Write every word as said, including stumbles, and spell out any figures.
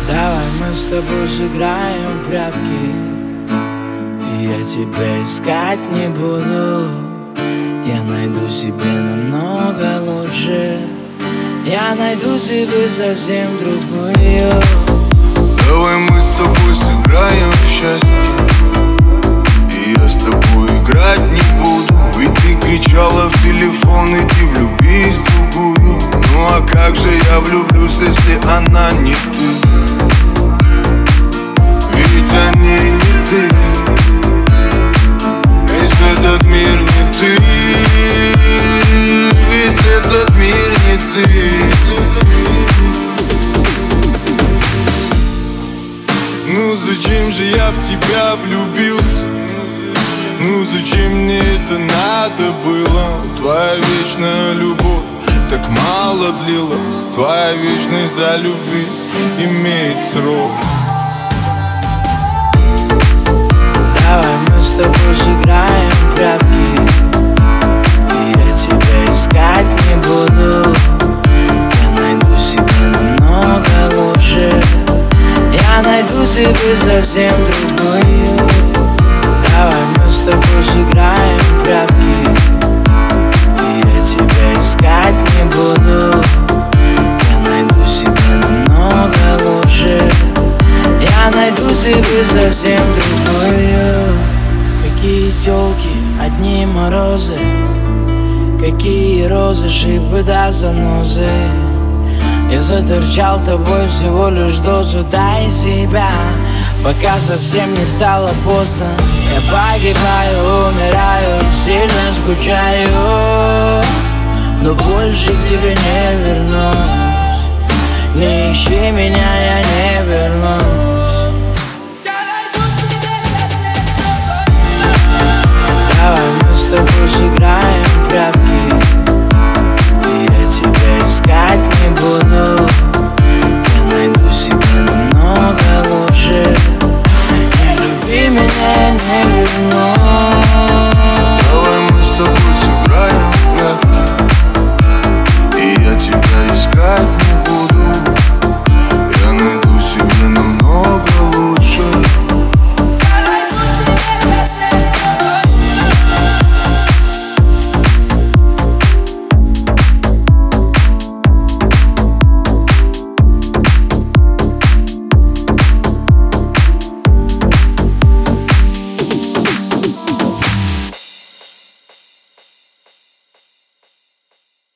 Давай мы с тобой сыграем в прятки, я тебя искать не буду. Я найду себе намного лучше, я найду себе совсем другую. Давай мы с тобой сыграем в счастье, и я с тобой играть не буду. Ведь ты кричала в телефон: иди влюбись в другую. Ну а как же я влюблюсь, если она не ты? Ведь о ней не ты, весь этот мир не ты, весь этот мир не ты. Ну зачем же я в тебя влюбился? Ну зачем мне это надо было? Твоя вечная любовь так мало длилась, твоя вечность за любви имеет срок. Давай мы с тобой сыграем в прятки, я тебя искать не буду. Я найду себе намного лучше, я найду себе совсем другую. Давай мы с тобой сыграем в прятки, я тебя искать не буду. Я найду себе намного лучше, я найду себе совсем другую. Какие тёлки, одни морозы, какие розы, шипы да занозы. Я заторчал тобой всего лишь дозу, дай себя, пока совсем не стало поздно. Я погибаю, умираю, сильно скучаю, но больше к тебе не вернусь. Не ищи меня, я не вернусь. Давай мы с тобой